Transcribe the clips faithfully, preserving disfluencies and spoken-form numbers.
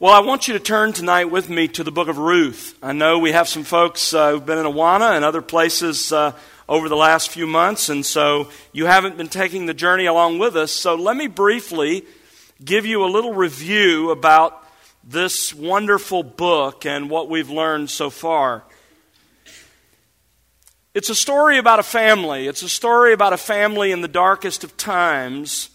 Well, I want you to turn tonight with me to the book of Ruth. I know we have some folks uh, who've been in Awana and other places uh, over the last few months, and so you haven't been taking the journey along with us. So let me briefly give you a little review about this wonderful book and what we've learned so far. It's a story about a family. It's a story about a family in the darkest of times.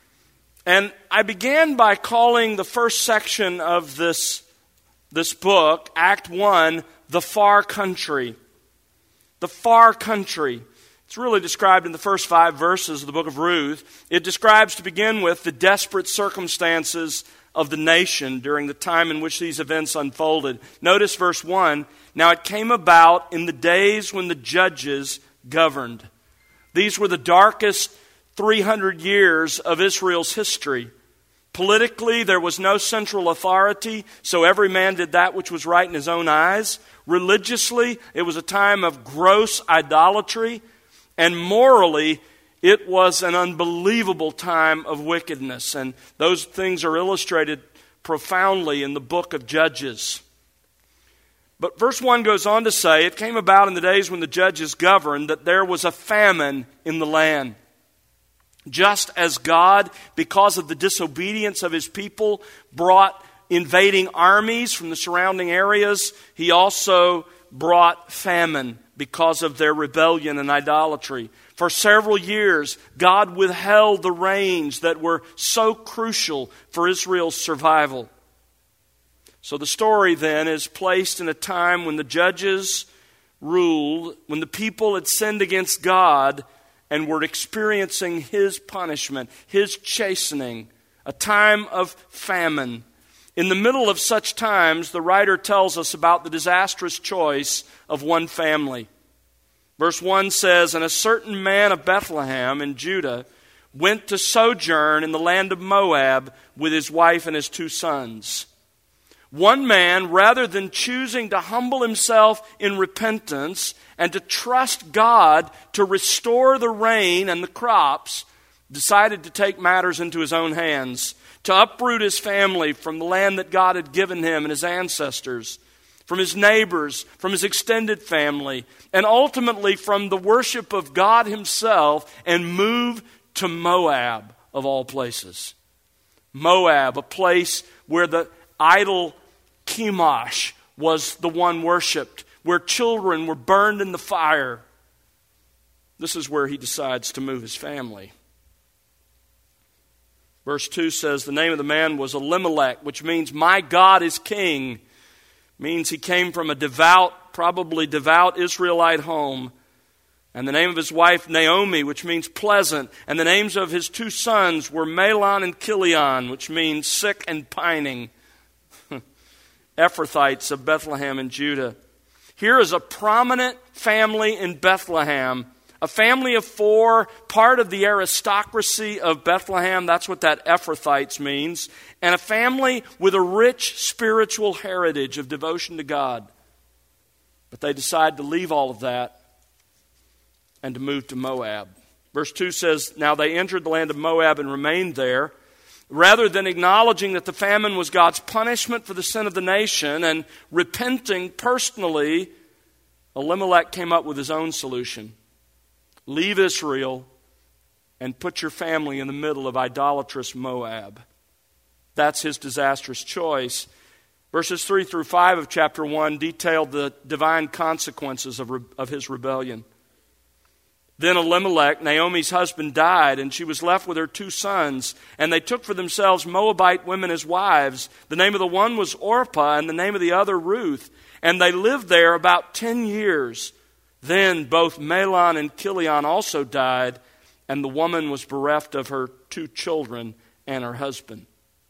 And I began by calling the first section of this, this book, Act one, The Far Country. The Far Country. It's really described in the first five verses of the book of Ruth. It describes, to begin with, the desperate circumstances of the nation during the time in which these events unfolded. Notice verse one, "Now it came about in the days when the judges governed." These were the darkest three hundred years of Israel's history. Politically, there was no central authority, so every man did that which was right in his own eyes. Religiously, it was a time of gross idolatry. And morally, it was an unbelievable time of wickedness. And those things are illustrated profoundly in the book of Judges. But verse one goes on to say, "It came about in the days when the judges governed that there was a famine in the land. Just as God, because of the disobedience of His people, brought invading armies from the surrounding areas, He also brought famine because of their rebellion and idolatry. For several years, God withheld the rains that were so crucial for Israel's survival." So the story then is placed in a time when the judges ruled, when the people had sinned against God and were experiencing His punishment, His chastening, a time of famine. In the middle of such times, the writer tells us about the disastrous choice of one family. Verse one says, "And a certain man of Bethlehem in Judah went to sojourn in the land of Moab with his wife and his two sons. One man, rather than choosing to humble himself in repentance and to trust God to restore the rain and the crops, decided to take matters into his own hands, to uproot his family from the land that God had given him and his ancestors, from his neighbors, from his extended family, and ultimately from the worship of God Himself, and move to Moab, of all places." Moab, a place where the idol Chemosh was the one worshipped, where children were burned in the fire. This is where he decides to move his family. Verse two says, "The name of the man was Elimelech, which means my God is king." Means he came from a devout, probably devout Israelite home. And the name of his wife Naomi, which means pleasant. And the names of his two sons were Mahlon and Chilion, which means sick and pining. Ephrathites of Bethlehem and Judah. Here is a prominent family in Bethlehem, a family of four, part of the aristocracy of Bethlehem. That's what that Ephrathites means. And a family with a rich spiritual heritage of devotion to God. But they decide to leave all of that and to move to Moab. Verse two says, "Now they entered the land of Moab and remained there. Rather than acknowledging that the famine was God's punishment for the sin of the nation and repenting personally, Elimelech came up with his own solution. Leave Israel and put your family in the middle of idolatrous Moab." That's his disastrous choice. Verses three through five of chapter one detailed the divine consequences of, re- of his rebellion. "Then Elimelech, Naomi's husband, died, and she was left with her two sons. And they took for themselves Moabite women as wives. The name of the one was Orpah, and the name of the other Ruth. And they lived there about ten years. Then both Mahlon and Chilion also died, and the woman was bereft of her two children and her husband."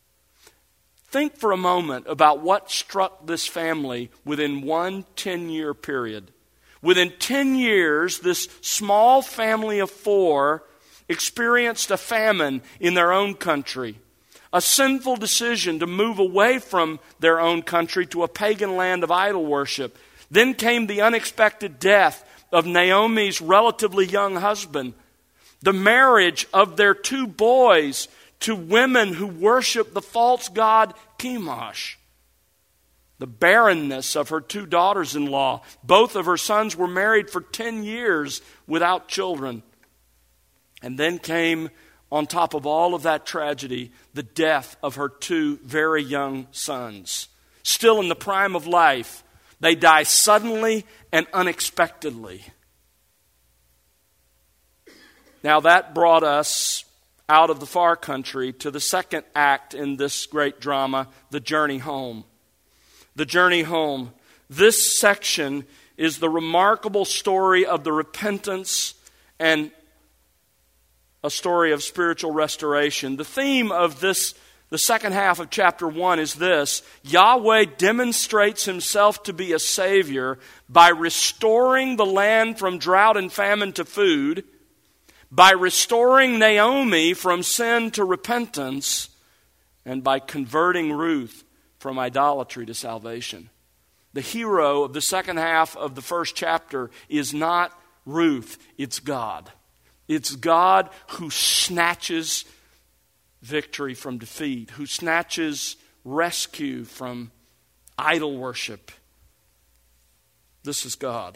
Think for a moment about what struck this family within one ten-year period. Within ten years, this small family of four experienced a famine in their own country, a sinful decision to move away from their own country to a pagan land of idol worship. Then came the unexpected death of Naomi's relatively young husband, the marriage of their two boys to women who worship the false god Chemosh. the barrenness of her two daughters-in-law. Both of her sons were married for ten years without children. And then came, on top of all of that tragedy, the death of her two very young sons. Still in the prime of life, they die suddenly and unexpectedly. Now that brought us out of the far country to the second act in this great drama, the journey home. The journey home. This section is the remarkable story of the repentance and a story of spiritual restoration. The theme of this, the second half of chapter one, is this: Yahweh demonstrates himself to be a Savior by restoring the land from drought and famine to food, by restoring Naomi from sin to repentance, and by converting Ruth from idolatry to salvation. The hero of the second half of the first chapter is not Ruth, it's God. It's God who snatches victory from defeat, who snatches rescue from idol worship. This is God.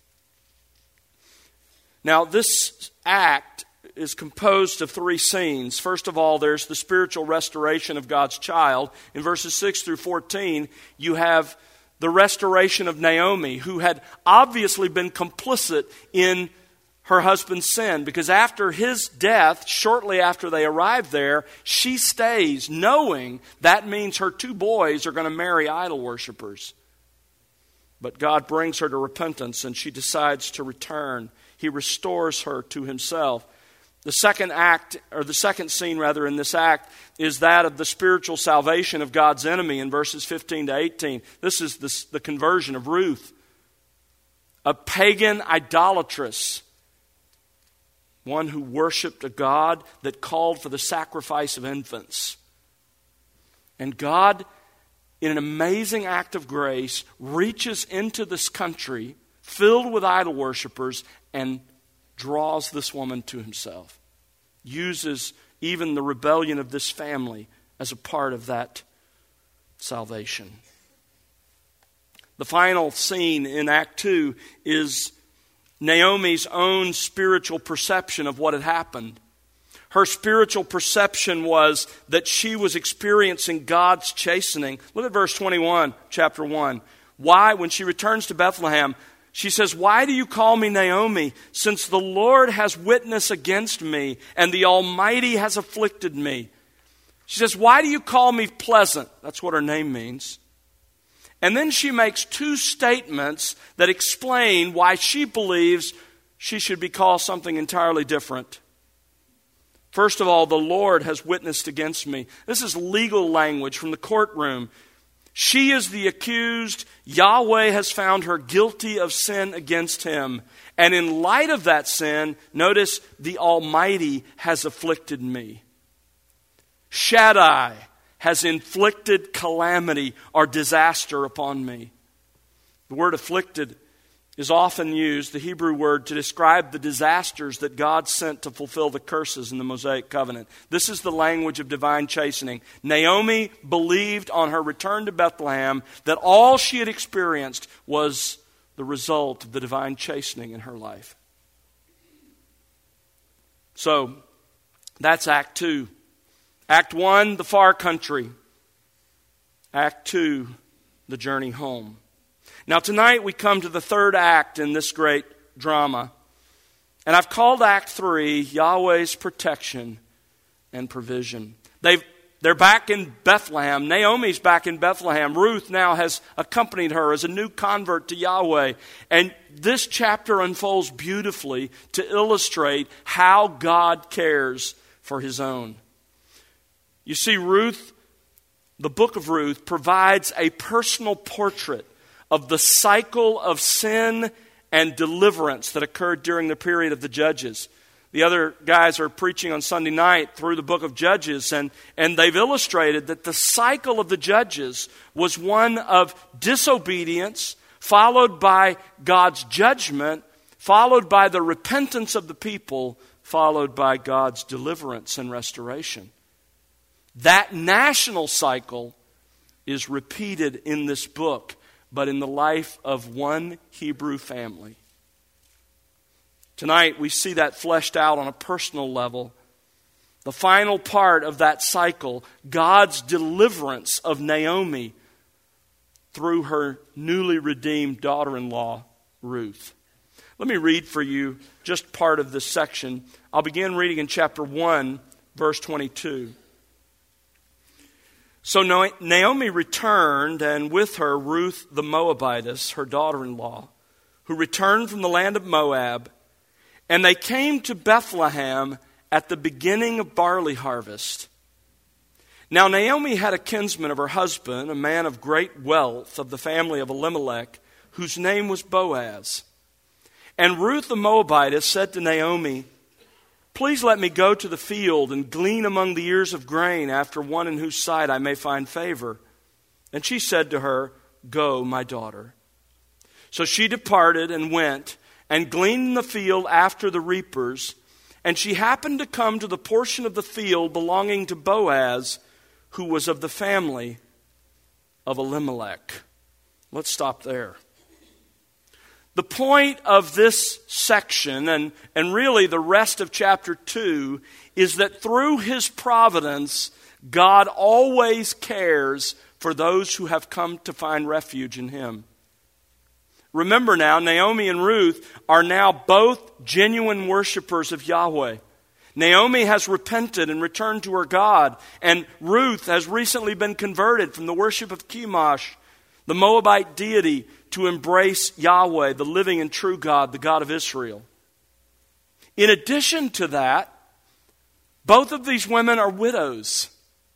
Now, this act is composed of three scenes. First of all, there's the spiritual restoration of God's child. In verses six through fourteen, you have the restoration of Naomi, who had obviously been complicit in her husband's sin, because after his death, shortly after they arrive there, she stays, knowing that means her two boys are going to marry idol worshipers. But God brings her to repentance, and she decides to return. He restores her to himself. The second act, or the second scene rather in this act, is that of the spiritual salvation of God's enemy in verses fifteen to eighteen. This is the, the conversion of Ruth, a pagan idolatress, one who worshipped a God that called for the sacrifice of infants. And God, in an amazing act of grace, reaches into this country filled with idol worshipers and draws this woman to himself. Uses even the rebellion of this family as a part of that salvation. The final scene in Act two is Naomi's own spiritual perception of what had happened. Her spiritual perception was that she was experiencing God's chastening. Look at verse twenty-one, chapter one. Why, when she returns to Bethlehem, she says, "Why do you call me Naomi, since the Lord has witness against me, and the Almighty has afflicted me?" She says, "Why do you call me pleasant?" That's what her name means. And then she makes two statements that explain why she believes she should be called something entirely different. First of all, the Lord has witnessed against me. This is legal language from the courtroom. She is the accused. Yahweh has found her guilty of sin against him. And in light of that sin, notice, the Almighty has afflicted me. Shaddai has inflicted calamity or disaster upon me. The word afflicted is often used, the Hebrew word, to describe the disasters that God sent to fulfill the curses in the Mosaic covenant. This is the language of divine chastening. Naomi believed on her return to Bethlehem that all she had experienced was the result of the divine chastening in her life. So, that's Act two. Act one, the far country. Act two, the journey home. Now tonight we come to the third act in this great drama. And I've called Act three, Yahweh's protection and provision. They've, they're back in Bethlehem. Naomi's back in Bethlehem. Ruth now has accompanied her as a new convert to Yahweh. And this chapter unfolds beautifully to illustrate how God cares for his own. You see, Ruth, the book of Ruth, provides a personal portrait of the cycle of sin and deliverance that occurred during the period of the Judges. The other guys are preaching on Sunday night through the book of Judges, and, and they've illustrated that the cycle of the Judges was one of disobedience, followed by God's judgment, followed by the repentance of the people, followed by God's deliverance and restoration. That national cycle is repeated in this book, but in the life of one Hebrew family. Tonight we see that fleshed out on a personal level. The final part of that cycle, God's deliverance of Naomi through her newly redeemed daughter-in-law, Ruth. Let me read for you just part of this section. I'll begin reading in chapter one, verse twenty-two. So Naomi returned, and with her Ruth the Moabitess, her daughter-in-law, who returned from the land of Moab, and they came to Bethlehem at the beginning of barley harvest. Now Naomi had a kinsman of her husband, a man of great wealth of the family of Elimelech, whose name was Boaz. And Ruth the Moabitess said to Naomi, "Please let me go to the field and glean among the ears of grain after one in whose sight I may find favor." And she said to her, "Go, my daughter." So she departed and went and gleaned in the field after the reapers. And she happened to come to the portion of the field belonging to Boaz, who was of the family of Elimelech. Let's stop there. The point of this section, and, and really the rest of chapter two, is that through His providence, God always cares for those who have come to find refuge in Him. Remember now, Naomi and Ruth are now both genuine worshipers of Yahweh. Naomi has repented and returned to her God, and Ruth has recently been converted from the worship of Chemosh, the Moabite deity, to embrace Yahweh, the living and true God, the God of Israel. In addition to that, both of these women are widows.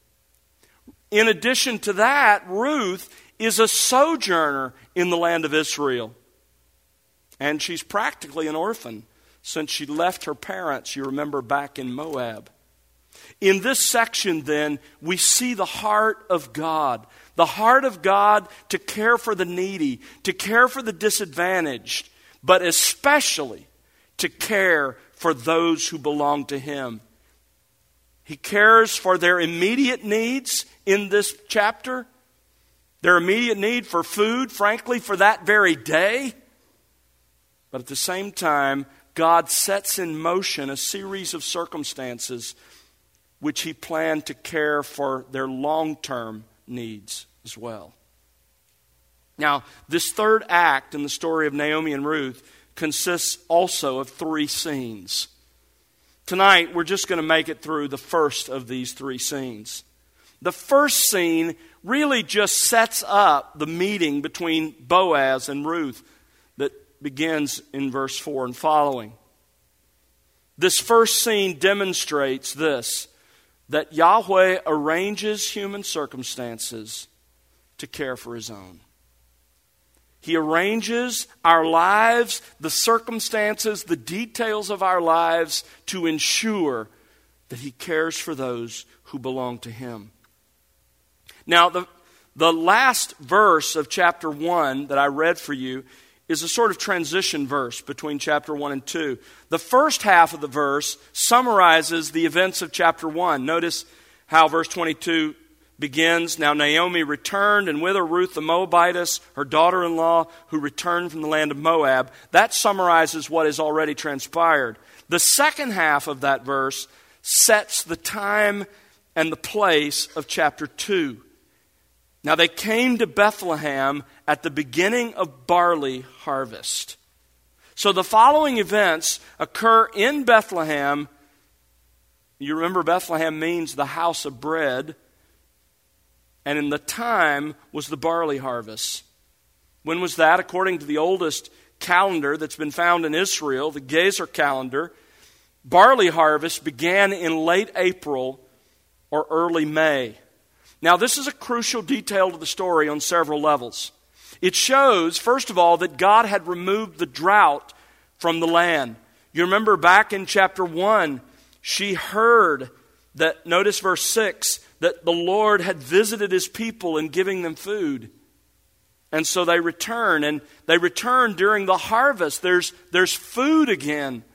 In addition to that, Ruth is a sojourner in the land of Israel. And she's practically an orphan since she left her parents, you remember, back in Moab. In this section, then, we see the heart of God. The heart of God to care for the needy, to care for the disadvantaged, but especially to care for those who belong to Him. He cares for their immediate needs in this chapter, their immediate need for food, frankly, for that very day. But at the same time, God sets in motion a series of circumstances which He planned to care for their long-term needs as well. Now, this third act in the story of Naomi and Ruth consists also of three scenes. Tonight, we're just going to make it through the first of these three scenes. The first scene really just sets up the meeting between Boaz and Ruth that begins in verse four and following. This first scene demonstrates this, that Yahweh arranges human circumstances to care for His own. He arranges our lives, the circumstances, the details of our lives to ensure that He cares for those who belong to Him. Now, the, the last verse of chapter one that I read for you is a sort of transition verse between chapter one and two. The first half of the verse summarizes the events of chapter one. Notice how verse twenty-two begins. Now Naomi returned, and with her Ruth the Moabitess, her daughter-in-law, who returned from the land of Moab. That summarizes what has already transpired. The second half of that verse sets the time and the place of chapter two. Now they came to Bethlehem at the beginning of barley harvest. So the following events occur in Bethlehem. You remember Bethlehem means the house of bread. And in the time was the barley harvest. When was that? According to the oldest calendar that's been found in Israel, the Gezer calendar, barley harvest began in late April or early May. Now, this is a crucial detail to the story on several levels. It shows, first of all, that God had removed the drought from the land. You remember back in chapter one, she heard that, notice verse six, that the Lord had visited His people in giving them food. And so they return, and they return during the harvest. There's, there's food again.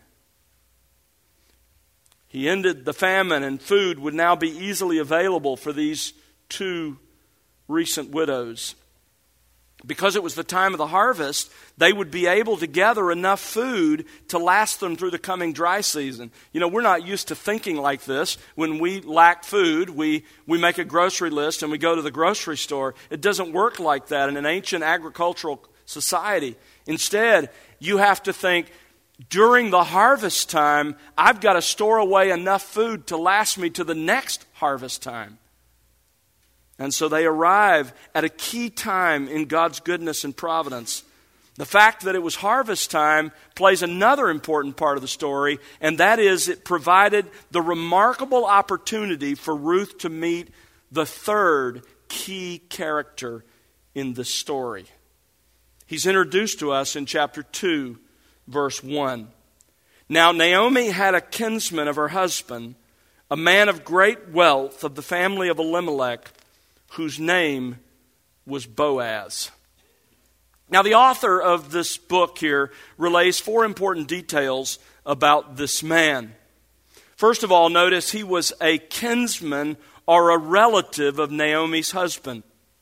He ended the famine, and food would now be easily available for these two recent widows. Because it was the time of the harvest, they would be able to gather enough food to last them through the coming dry season. You know, we're not used to thinking like this. When we lack food, we, we make a grocery list and we go to the grocery store. It doesn't work like that in an ancient agricultural society. Instead, you have to think, during the harvest time, I've got to store away enough food to last me to the next harvest time. And so they arrive at a key time in God's goodness and providence. The fact that it was harvest time plays another important part of the story, and that is it provided the remarkable opportunity for Ruth to meet the third key character in the story. He's introduced to us in chapter two, verse one. Now Naomi had a kinsman of her husband, a man of great wealth of the family of Elimelech, whose name was Boaz. Now, the author of this book here relays four important details about this man. First of all, notice he was a kinsman or a relative of Naomi's husband.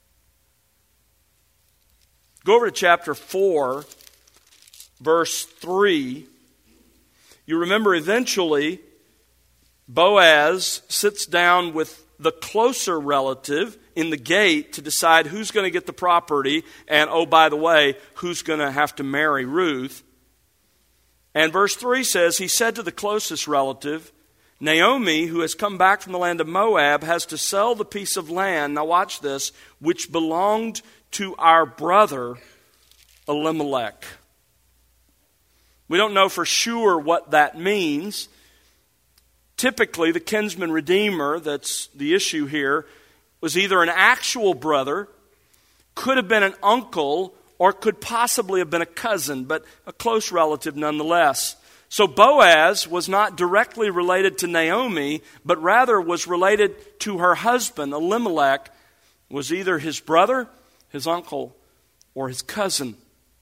Go over to chapter four, verse three. You remember eventually Boaz sits down with the closer relative in the gate to decide who's going to get the property and, oh, by the way, who's going to have to marry Ruth. And verse three says, he said to the closest relative, Naomi, who has come back from the land of Moab, has to sell the piece of land, now watch this, which belonged to our brother Elimelech. We don't know for sure what that means. Typically, the kinsman redeemer, that's the issue here, was either an actual brother, could have been an uncle, or could possibly have been a cousin, but a close relative nonetheless. So Boaz was not directly related to Naomi, but rather was related to her husband, Elimelech, was either his brother, his uncle, or his cousin.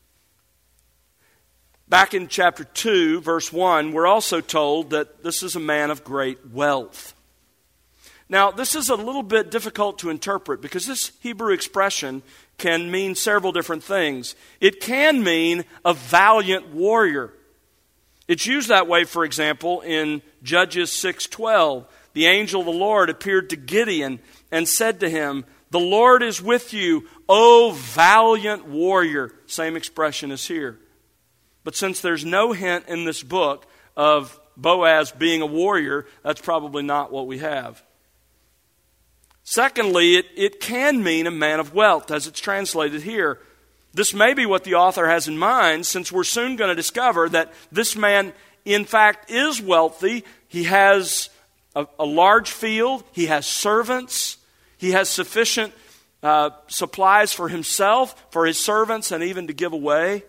Back in chapter two, verse one, we're also told that this is a man of great wealth. Now, this is a little bit difficult to interpret because this Hebrew expression can mean several different things. It can mean a valiant warrior. It's used that way, for example, in Judges six twelve. The angel of the Lord appeared to Gideon and said to him, "The Lord is with you, O valiant warrior." Same expression as here. But since there's no hint in this book of Boaz being a warrior, that's probably not what we have. Secondly, it, it can mean a man of wealth, as it's translated here. This may be what the author has in mind, since we're soon going to discover that this man, in fact, is wealthy. He has a, a large field. He has servants. He has sufficient uh, supplies for himself, for his servants, and even to give away.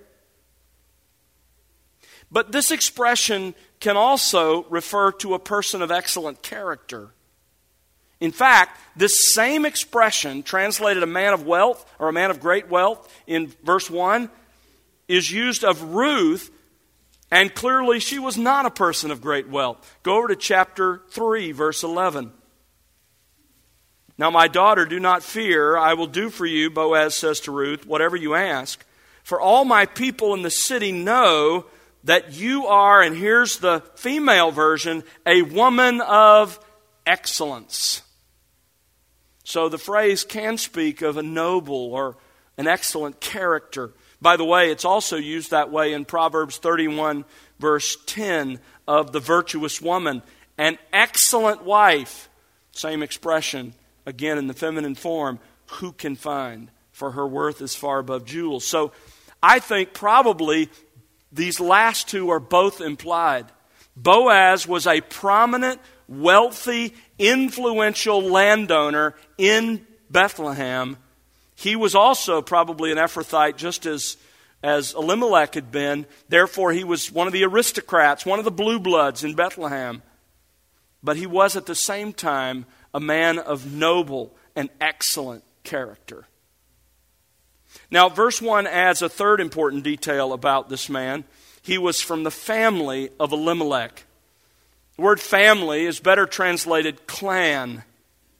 But this expression can also refer to a person of excellent character. In fact, this same expression, translated a man of wealth or a man of great wealth in verse one, is used of Ruth, and clearly she was not a person of great wealth. Go over to chapter three, verse eleven. "Now, my daughter, do not fear. I will do for you," Boaz says to Ruth, "whatever you ask. For all my people in the city know that you are," and here's the female version, "a woman of excellence." So the phrase can speak of a noble or an excellent character. By the way, it's also used that way in Proverbs thirty-one, verse ten, of the virtuous woman. An excellent wife, same expression, again in the feminine form, who can find? For her worth is far above jewels. So I think probably these last two are both implied. Boaz was a prominent, wealthy, influential landowner in Bethlehem. He was also probably an Ephrathite, just as, as Elimelech had been. Therefore, he was one of the aristocrats, one of the blue bloods in Bethlehem. But he was at the same time a man of noble and excellent character. Now, verse one adds a third important detail about this man. He was from the family of Elimelech. The word family is better translated clan.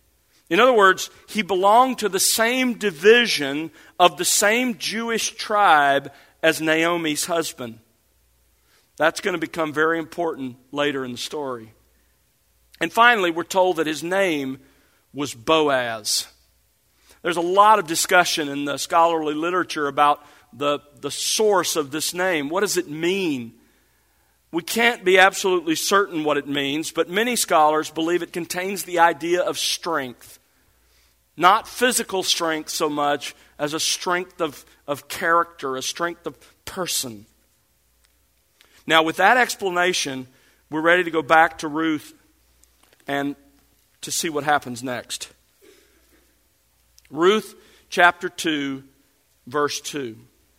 In other words, he belonged to the same division of the same Jewish tribe as Naomi's husband. That's going to become very important later in the story. And finally, we're told that his name was Boaz. There's a lot of discussion in the scholarly literature about the, the source of this name. What does it mean? We can't be absolutely certain what it means, but many scholars believe it contains the idea of strength. Not physical strength so much as a strength of, of character, a strength of person. Now, with that explanation, we're ready to go back to Ruth and to see what happens next. Ruth chapter two, verse two.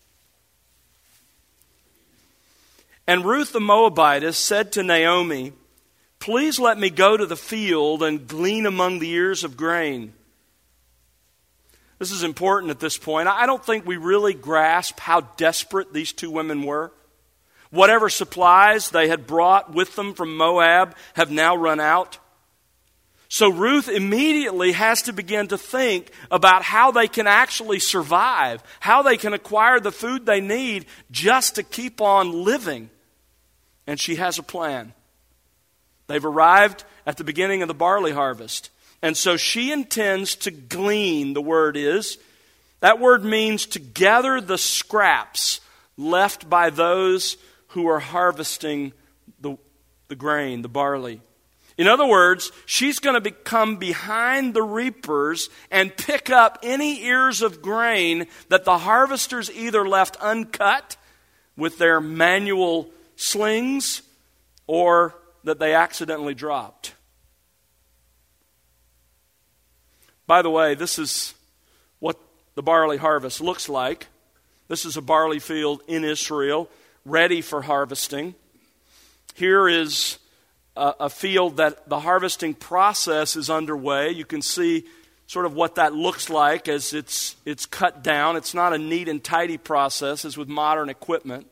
And Ruth the Moabitess said to Naomi, "Please let me go to the field and glean among the ears of grain." This is important at this point. I don't think we really grasp how desperate these two women were. Whatever supplies they had brought with them from Moab have now run out. So Ruth immediately has to begin to think about how they can actually survive, how they can acquire the food they need just to keep on living. And she has a plan. They've arrived at the beginning of the barley harvest. And so she intends to glean, the word is. That word means to gather the scraps left by those who are harvesting the, the grain, the barley. In other words, she's going to be, come behind the reapers and pick up any ears of grain that the harvesters either left uncut with their manual slings or that they accidentally dropped. By the way, this is what the barley harvest looks like. This is a barley field in Israel, ready for harvesting. Here is a, a field that the harvesting process is underway. You can see sort of what that looks like as it's it's cut down. It's not a neat and tidy process as with modern equipment.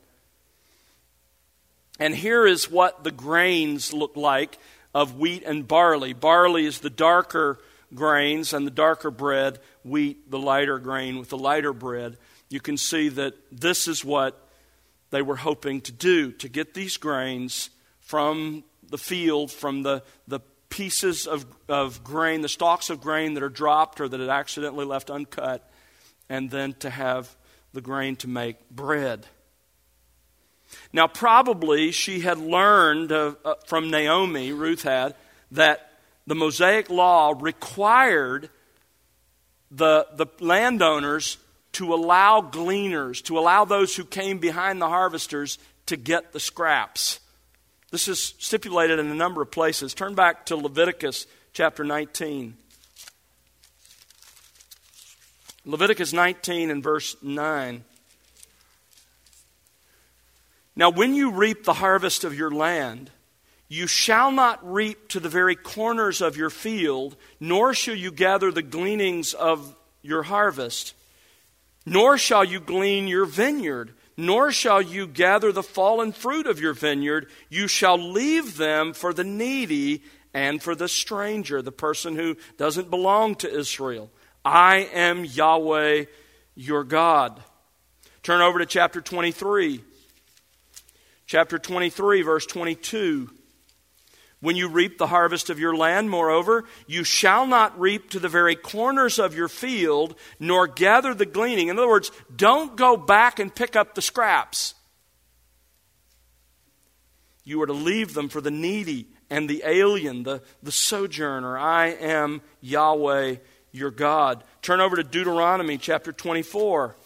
And here is what the grains look like of wheat and barley. Barley is the darker grains and the darker bread, wheat, the lighter grain with the lighter bread. You can see that this is what they were hoping to do, to get these grains from the field, from the, the pieces of, of grain, the stalks of grain that are dropped or that had accidentally left uncut, and then to have the grain to make bread. Now, probably she had learned uh, uh, from Naomi, Ruth had, that the Mosaic law required the, the landowners to allow gleaners, to allow those who came behind the harvesters to get the scraps. This is stipulated in a number of places. Turn back to Leviticus chapter nineteen. Leviticus nineteen and verse nine. Now, when you reap the harvest of your land, you shall not reap to the very corners of your field, nor shall you gather the gleanings of your harvest, nor shall you glean your vineyard, nor shall you gather the fallen fruit of your vineyard. You shall leave them for the needy and for the stranger, the person who doesn't belong to Israel. I am Yahweh your God. Turn over to chapter twenty-three. Chapter twenty-three, verse twenty-two. When you reap the harvest of your land, moreover, you shall not reap to the very corners of your field, nor gather the gleaning. In other words, don't go back and pick up the scraps. You are to leave them for the needy and the alien, the, the sojourner. I am Yahweh your God. Turn over to Deuteronomy chapter twenty-four.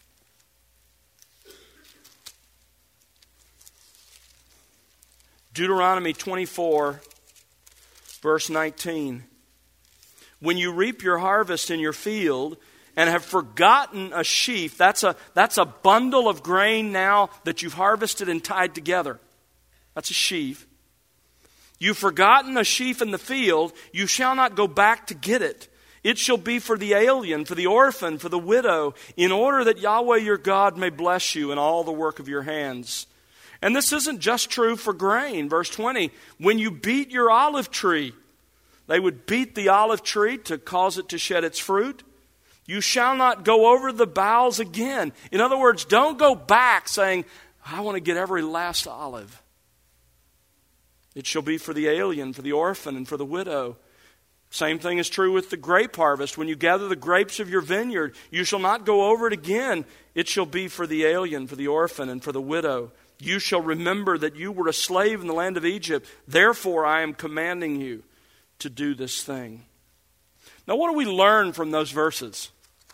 Deuteronomy twenty-four, verse nineteen. When you reap your harvest in your field and have forgotten a sheaf, that's a, that's a bundle of grain now that you've harvested and tied together. That's a sheaf. You've forgotten a sheaf in the field, you shall not go back to get it. It shall be for the alien, for the orphan, for the widow, in order that Yahweh your God may bless you in all the work of your hands. And this isn't just true for grain. Verse twenty, when you beat your olive tree, They would beat the olive tree to cause it to shed its fruit. You shall not go over the boughs again. In other words, don't go back saying, I want to get every last olive. It shall be for the alien, for the orphan, and for the widow. Same thing is true with the grape harvest. When you gather the grapes of your vineyard, you shall not go over it again. It shall be for the alien, for the orphan, and for the widow. You shall remember that you were a slave in the land of Egypt. Therefore, I am commanding you to do this thing. Now, what do we learn from those verses?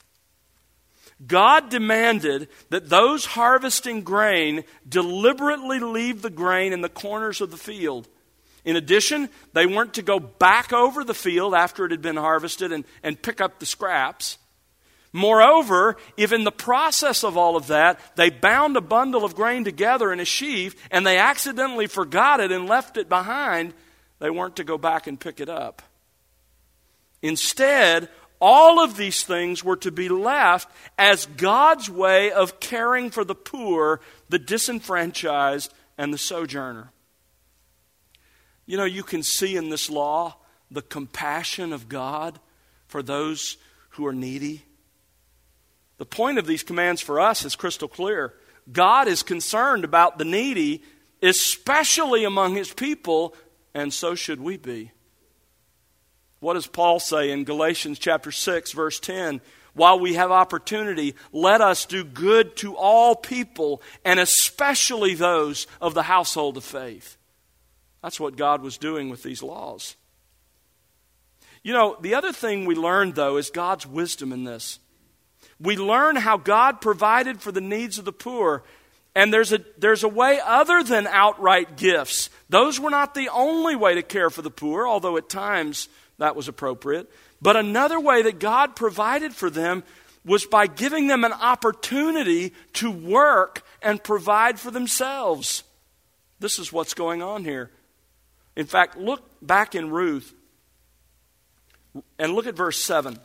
God demanded that those harvesting grain deliberately leave the grain in the corners of the field. In addition, they weren't to go back over the field after it had been harvested and, and pick up the scraps. Moreover, if in the process of all of that, they bound a bundle of grain together in a sheaf and they accidentally forgot it and left it behind, they weren't to go back and pick it up. Instead, all of these things were to be left as God's way of caring for the poor, the disenfranchised, and the sojourner. You know, you can see in this law the compassion of God for those who are needy. The point of these commands for us is crystal clear. God is concerned about the needy, especially among His people, and so should we be. What does Paul say in Galatians chapter six, verse ten? While we have opportunity, let us do good to all people, and especially those of the household of faith. That's what God was doing with these laws. You know, the other thing we learned, though, is God's wisdom in this. We learn how God provided for the needs of the poor. And there's a, there's a way other than outright gifts. Those were not the only way to care for the poor, although at times that was appropriate. But another way that God provided for them was by giving them an opportunity to work and provide for themselves. This is what's going on here. In fact, look back in Ruth and look at verse seven.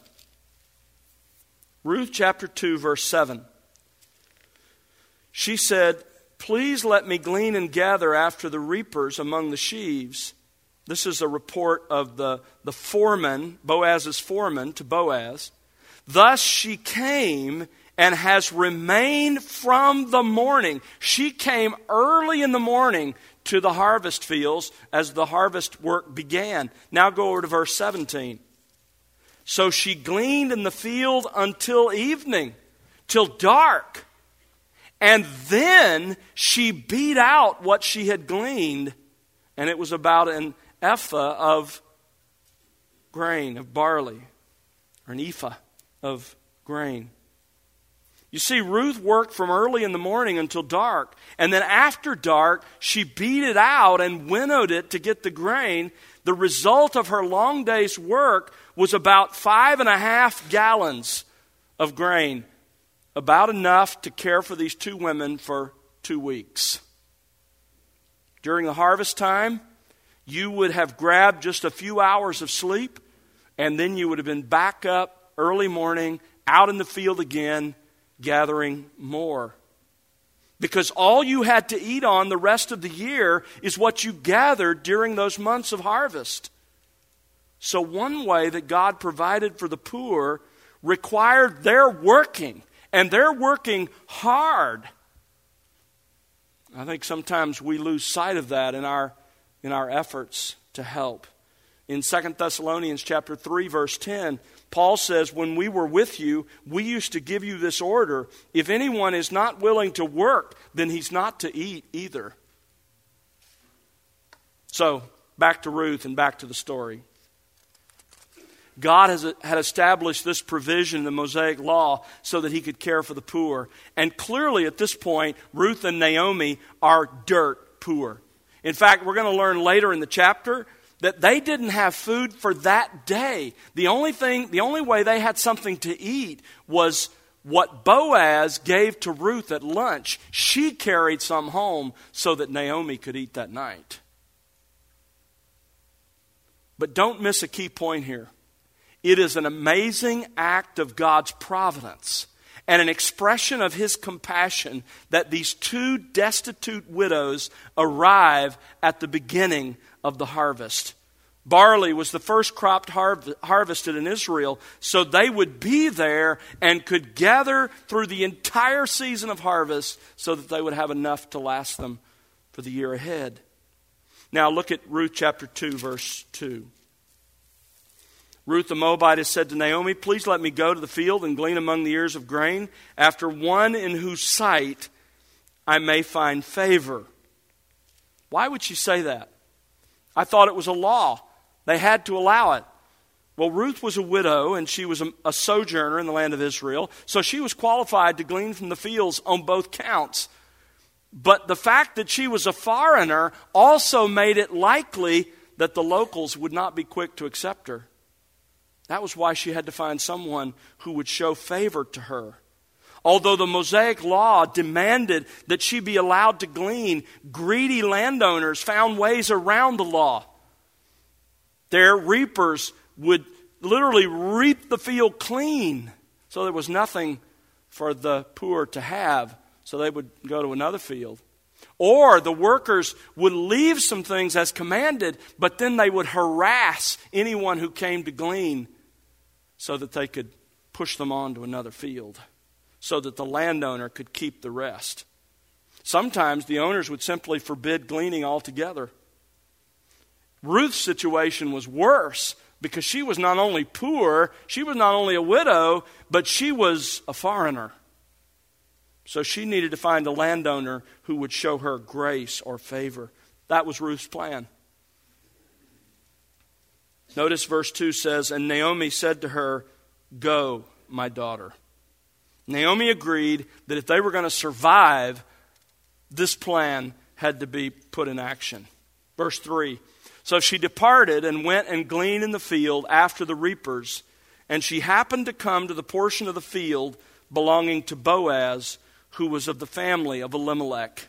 Ruth chapter two, verse seven. She said, please let me glean and gather after the reapers among the sheaves. This is a report of the, the foreman, Boaz's foreman, to Boaz. Thus she came and has remained from the morning. She came early in the morning to the harvest fields as the harvest work began. Now go over to verse seventeen. So she gleaned in the field until evening, till dark. And then she beat out what she had gleaned, and it was about an ephah of grain, of barley, or an ephah of grain. You see, Ruth worked from early in the morning until dark, and then after dark, she beat it out and winnowed it to get the grain. The result of her long day's work was about five and a half gallons of grain, about enough to care for these two women for two weeks. During the harvest time, you would have grabbed just a few hours of sleep, and then you would have been back up early morning, out in the field again, gathering more. Because all you had to eat on the rest of the year is what you gathered during those months of harvest. So one way that God provided for the poor required their working, and they're working hard. I think sometimes we lose sight of that in our in our efforts to help. In Second Thessalonians chapter three, verse ten, Paul says, when we were with you, we used to give you this order. If anyone is not willing to work, then he's not to eat either. So, back to Ruth and back to the story. God has, had established this provision in the Mosaic law so that He could care for the poor. And clearly at this point, Ruth and Naomi are dirt poor. In fact, we're going to learn later in the chapter that they didn't have food for that day. The only thing, the only way they had something to eat was what Boaz gave to Ruth at lunch. She carried some home so that Naomi could eat that night. But don't miss a key point here. It is an amazing act of God's providence and an expression of His compassion that these two destitute widows arrive at the beginning of the harvest. Barley was the first crop harv- harvested in Israel, so they would be there and could gather through the entire season of harvest so that they would have enough to last them for the year ahead. Now look at Ruth chapter two, verse two. Ruth the Moabitess said to Naomi, "Please let me go to the field and glean among the ears of grain, after one in whose sight I may find favor." Why would she say that? I thought it was a law. They had to allow it. Well, Ruth was a widow, and she was a, a sojourner in the land of Israel, so she was qualified to glean from the fields on both counts. But the fact that she was a foreigner also made it likely that the locals would not be quick to accept her. That was why she had to find someone who would show favor to her. Although the Mosaic law demanded that she be allowed to glean, greedy landowners found ways around the law. Their reapers would literally reap the field clean, so there was nothing for the poor to have, so they would go to another field. Or the workers would leave some things as commanded, but then they would harass anyone who came to glean so that they could push them on to another field, so that the landowner could keep the rest. Sometimes the owners would simply forbid gleaning altogether. Ruth's situation was worse because she was not only poor, she was not only a widow, but she was a foreigner. So she needed to find a landowner who would show her grace or favor. That was Ruth's plan. Notice verse two says, "And Naomi said to her, 'Go, my daughter.'" Naomi agreed that if they were going to survive, this plan had to be put in action. Verse three, "So she departed and went and gleaned in the field after the reapers, and she happened to come to the portion of the field belonging to Boaz, who was of the family of Elimelech."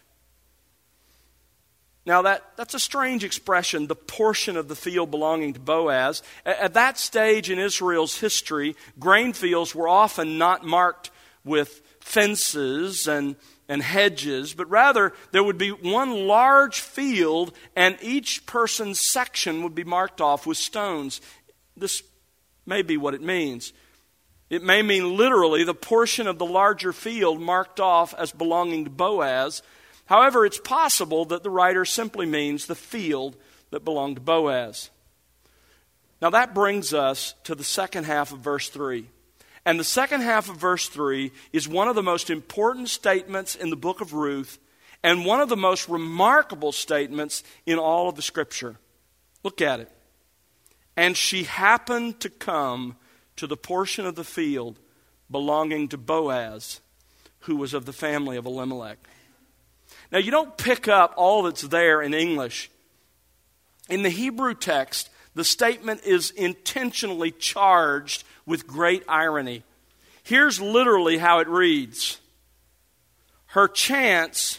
Now that, that's a strange expression, the portion of the field belonging to Boaz. At that stage in Israel's history, grain fields were often not marked with fences and, and hedges, but rather there would be one large field and each person's section would be marked off with stones. This may be what it means. It may mean literally the portion of the larger field marked off as belonging to Boaz. However, it's possible that the writer simply means the field that belonged to Boaz. Now that brings us to the second half of verse three. And the second half of verse three is one of the most important statements in the book of Ruth and one of the most remarkable statements in all of the Scripture. Look at it. "And she happened to come to the portion of the field belonging to Boaz, who was of the family of Elimelech." Now, you don't pick up all that's there in English. In the Hebrew text, the statement is intentionally charged with great irony. Here's literally how it reads. "Her chance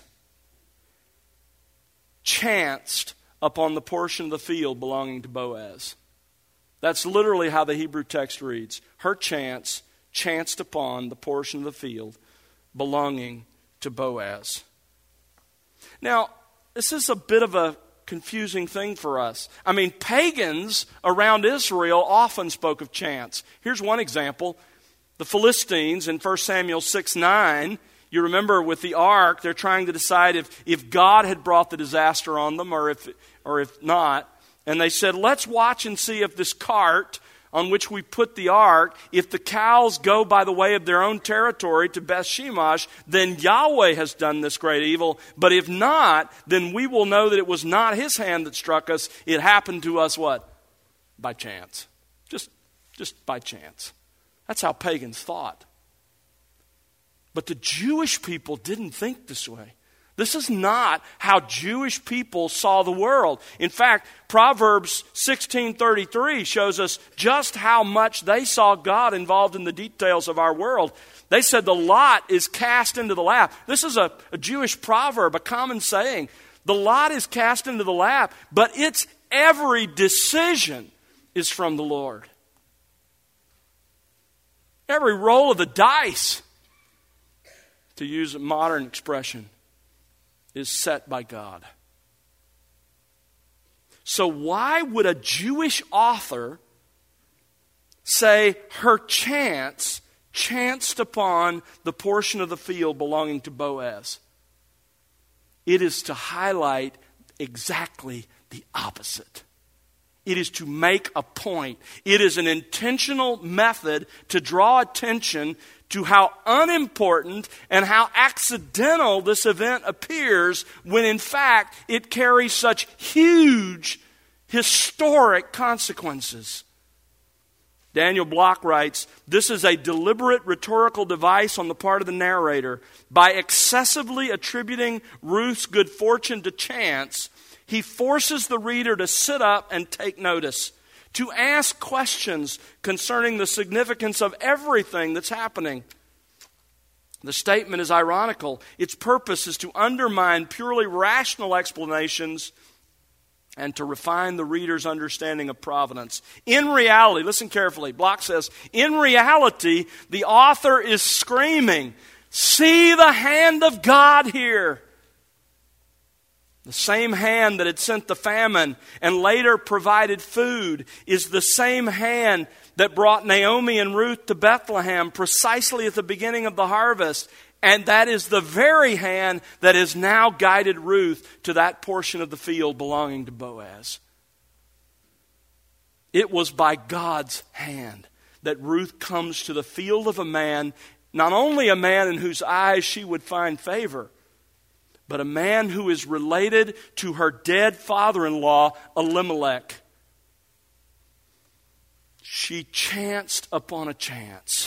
chanced upon the portion of the field belonging to Boaz." That's literally how the Hebrew text reads. Her chance chanced upon the portion of the field belonging to Boaz. Now, this is a bit of a confusing thing for us. I mean, pagans around Israel often spoke of chance. Here's one example. The Philistines in First Samuel six nine, you remember with the ark, they're trying to decide if, if God had brought the disaster on them or if, or if not. And they said, let's watch and see if this cart on which we put the ark, if the cows go by the way of their own territory to Beth-shemesh, then Yahweh has done this great evil. But if not, then we will know that it was not his hand that struck us. It happened to us what? By chance. Just, just by chance. That's how pagans thought. But the Jewish people didn't think this way. This is not how Jewish people saw the world. In fact, Proverbs sixteen thirty-three shows us just how much they saw God involved in the details of our world. They said the lot is cast into the lap. This is a, a Jewish proverb, a common saying. The lot is cast into the lap, but its every decision is from the Lord. Every roll of the dice, to use a modern expression, is set by God. So why would a Jewish author say her chance chanced upon the portion of the field belonging to Boaz? It is to highlight exactly the opposite. It is to make a point. It is an intentional method to draw attention to how unimportant and how accidental this event appears when in fact it carries such huge historic consequences. Daniel Block writes, "This is a deliberate rhetorical device on the part of the narrator. By excessively attributing Ruth's good fortune to chance, he forces the reader to sit up and take notice, to ask questions concerning the significance of everything that's happening." The statement is ironical. Its purpose is to undermine purely rational explanations and to refine the reader's understanding of providence. In reality, listen carefully, Block says, in reality, the author is screaming, "See the hand of God here." The same hand that had sent the famine and later provided food is the same hand that brought Naomi and Ruth to Bethlehem precisely at the beginning of the harvest. And that is the very hand that has now guided Ruth to that portion of the field belonging to Boaz. It was by God's hand that Ruth comes to the field of a man, not only a man in whose eyes she would find favor, but a man who is related to her dead father-in-law, Elimelech. She chanced upon a chance.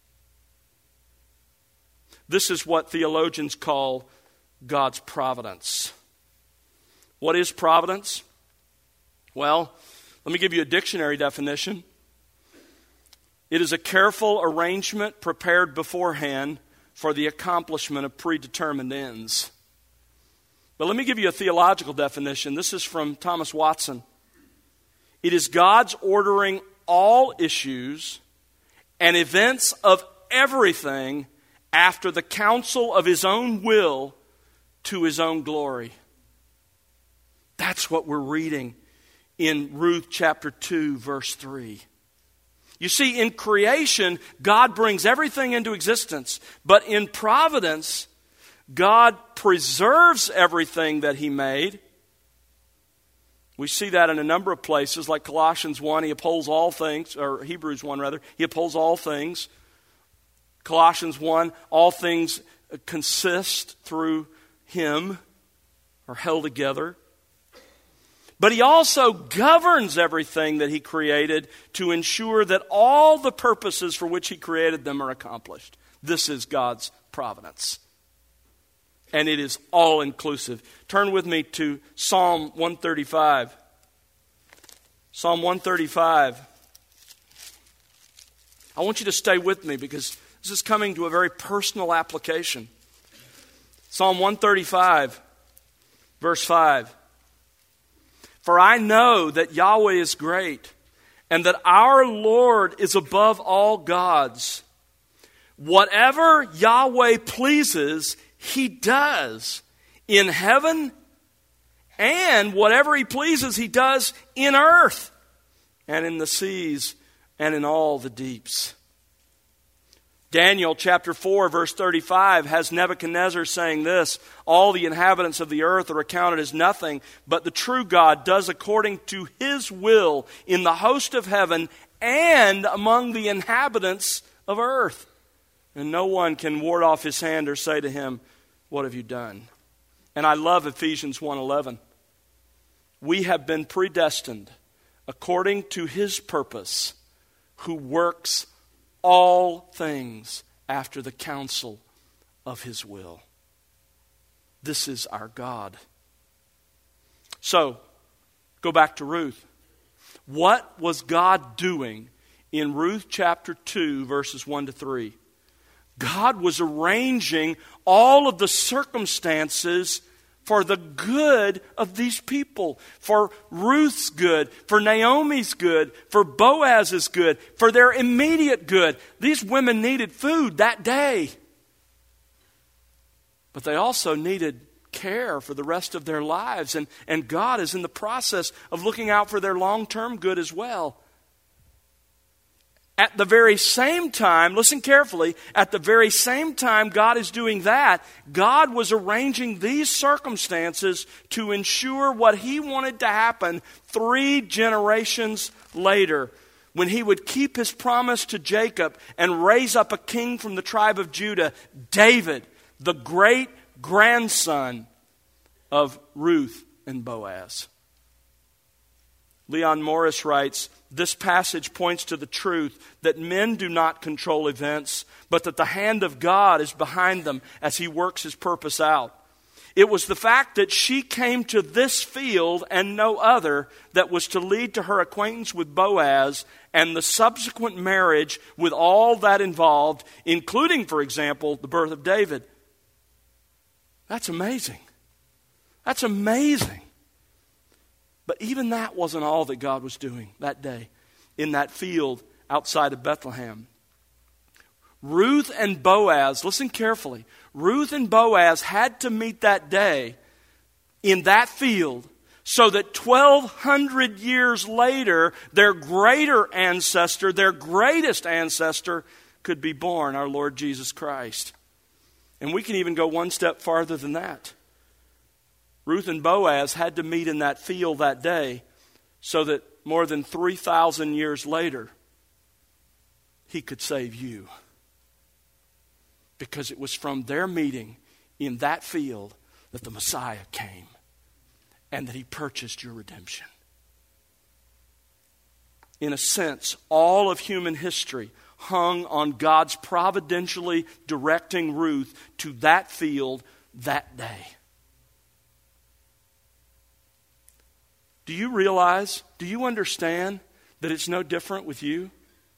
This is what theologians call God's providence. What is providence? Well, let me give you a dictionary definition. It is a careful arrangement prepared beforehand for the accomplishment of predetermined ends. But let me give you a theological definition. This is from Thomas Watson. It is God's ordering all issues and events of everything after the counsel of His own will to His own glory. That's what we're reading in Ruth chapter two, verse three. You see, in creation, God brings everything into existence. But in providence, God preserves everything that He made. We see that in a number of places, like Colossians one, He upholds all things, or Hebrews one rather, He upholds all things. Colossians one, all things consist through Him, are held together. But He also governs everything that He created to ensure that all the purposes for which He created them are accomplished. This is God's providence. And it is all-inclusive. Turn with me to Psalm one thirty-five. Psalm one thirty-five. I want you to stay with me because this is coming to a very personal application. Psalm one thirty-five, verse five. For I know that Yahweh is great, and that our Lord is above all gods. Whatever Yahweh pleases, He does in heaven, and whatever He pleases, He does in earth, and in the seas, and in all the deeps. Daniel chapter four, verse thirty-five has Nebuchadnezzar saying this: all the inhabitants of the earth are accounted as nothing, but the true God does according to His will in the host of heaven and among the inhabitants of earth. And no one can ward off His hand or say to Him, "What have you done?" And I love Ephesians one eleven. We have been predestined according to His purpose, who works all things after the counsel of His will. This is our God. So, go back to Ruth. What was God doing in Ruth chapter two, verses one to three? God was arranging all of the circumstances for the good of these people, for Ruth's good, for Naomi's good, for Boaz's good, for their immediate good. These women needed food that day. But they also needed care for the rest of their lives. And, and God is in the process of looking out for their long-term good as well. At the very same time, listen carefully, at the very same time God is doing that, God was arranging these circumstances to ensure what He wanted to happen three generations later, when He would keep His promise to Jacob and raise up a king from the tribe of Judah, David, the great grandson of Ruth and Boaz. Leon Morris writes, this passage points to the truth that men do not control events, but that the hand of God is behind them as He works His purpose out. It was the fact that she came to this field and no other that was to lead to her acquaintance with Boaz and the subsequent marriage with all that involved, including, for example, the birth of David. That's amazing. That's amazing. But even that wasn't all that God was doing that day in that field outside of Bethlehem. Ruth and Boaz, listen carefully, Ruth and Boaz had to meet that day in that field so that twelve hundred years later, their greater ancestor, their greatest ancestor, could be born, our Lord Jesus Christ. And we can even go one step farther than that. Ruth and Boaz had to meet in that field that day so that more than three thousand years later, He could save you. Because it was from their meeting in that field that the Messiah came and that He purchased your redemption. In a sense, all of human history hung on God's providentially directing Ruth to that field that day. Do you realize, do you understand that it's no different with you?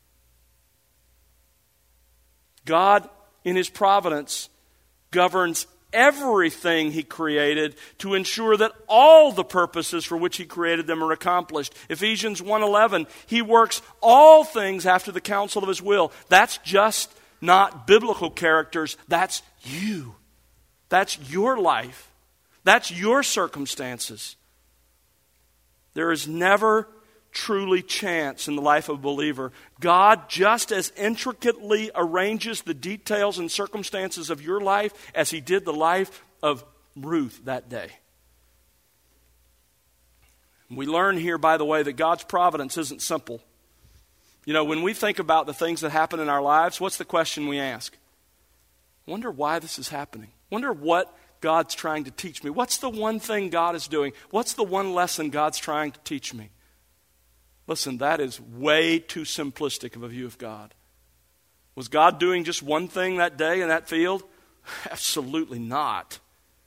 God, in His providence, governs everything He created to ensure that all the purposes for which He created them are accomplished. Ephesians one eleven, He works all things after the counsel of His will. That's just not biblical characters. That's you. That's your life. That's your circumstances. There is never truly chance in the life of a believer. God just as intricately arranges the details and circumstances of your life as He did the life of Ruth that day. We learn here, by the way, that God's providence isn't simple. You know, when we think about the things that happen in our lives, what's the question we ask? I wonder why this is happening. I wonder what God's trying to teach me. What's the one thing God is doing? What's the one lesson God's trying to teach me? Listen, that is way too simplistic of a view of God. Was God doing just one thing that day in that field? Absolutely not.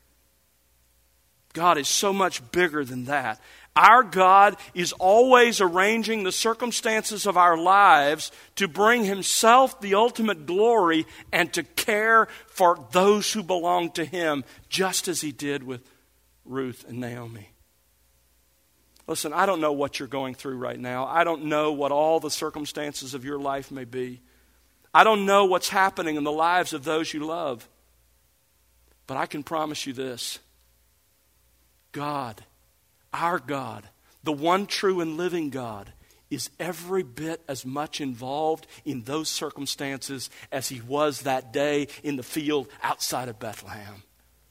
God is so much bigger than that. Our God is always arranging the circumstances of our lives to bring Himself the ultimate glory and to care for those who belong to Him, just as He did with Ruth and Naomi. Listen, I don't know what you're going through right now. I don't know what all the circumstances of your life may be. I don't know what's happening in the lives of those you love. But I can promise you this. God, our God, the one true and living God, is every bit as much involved in those circumstances as He was that day in the field outside of Bethlehem.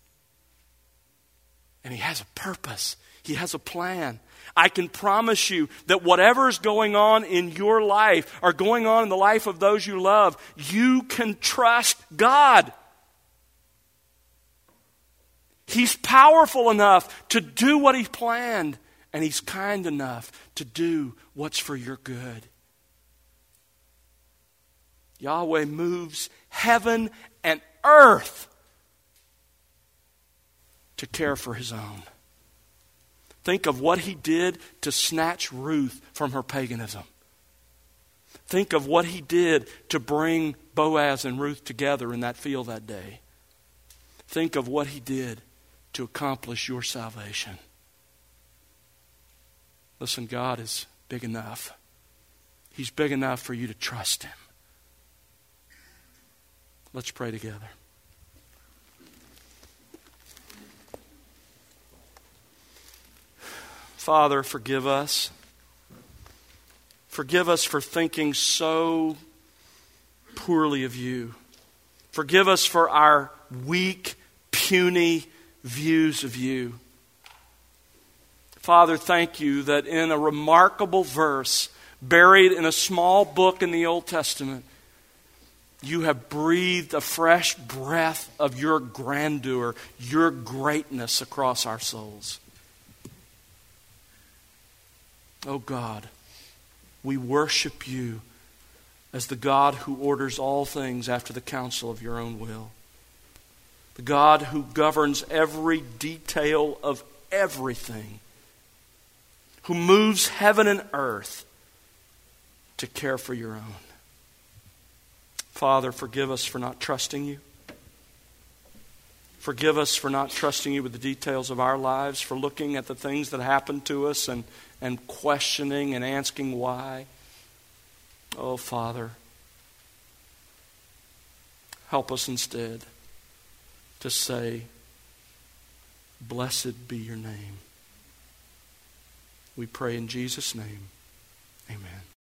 And He has a purpose. He has a plan. I can promise you that whatever's going on in your life or going on in the life of those you love, you can trust God. He's powerful enough to do what He planned, and He's kind enough to do what's for your good. Yahweh moves heaven and earth to care for His own. Think of what He did to snatch Ruth from her paganism. Think of what He did to bring Boaz and Ruth together in that field that day. Think of what He did to accomplish your salvation. Listen, God is big enough. He's big enough for you to trust Him. Let's pray together. Father, forgive us. Forgive us for thinking so poorly of you. Forgive us for our weak, puny views of you. Father, thank you that in a remarkable verse, buried in a small book in the Old Testament, you have breathed a fresh breath of your grandeur, your greatness across our souls. Oh God, we worship you as the God who orders all things after the counsel of your own will. The God who governs every detail of everything. Who moves heaven and earth to care for your own. Father, forgive us for not trusting you. Forgive us for not trusting you with the details of our lives, for looking at the things that happen to us and, and questioning and asking why. Oh, Father, help us instead to say, blessed be your name. We pray in Jesus' name. Amen.